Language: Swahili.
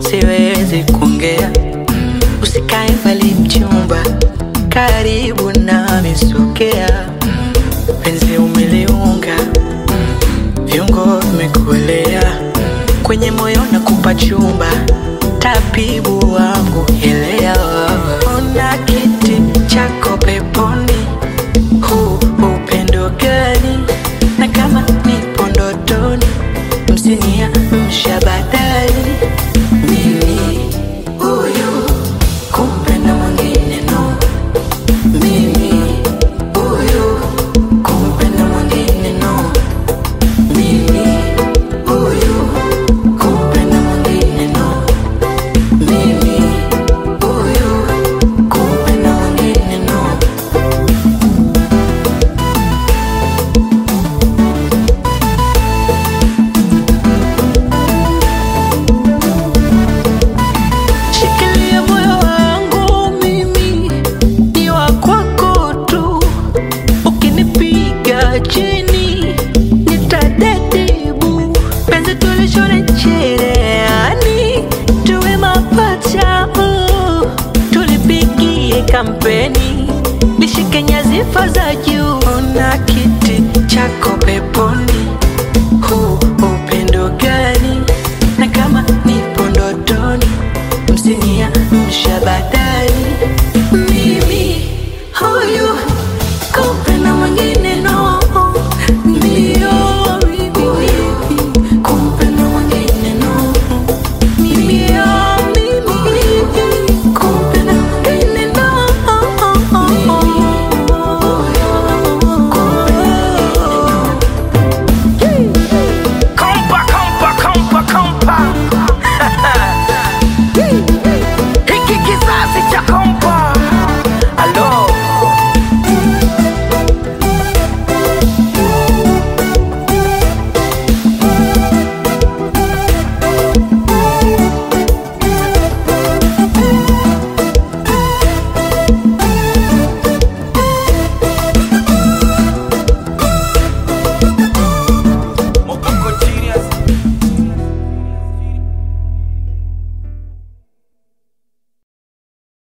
siwezi kuongea. Usikae mbali mchumba, karibu nami sogea. Penzi umeliunga, viungo vimekuelea, kwenye moyo nakupa chumba, tabibu wangu elewa. Ona kiti chako peponi, huu upendo gani? Na kama nipo ndotoni, msinia mshabadali. Mimi huyu kumpenda mwingine no, mimi huyu kumpenda mwingine no, mimi huyu kumpenda mwingine no, mimi huyu kumpenda mwingine no. Shikilia moyo wangu mimi, ni wa kwako tu. Ukinipiga chini nitadedibu. Penzi tulishone cherehani, tuwe mapacha. Tulipigie kampeni, nishike nyadhifa za juu. Ona kiti chako peponi,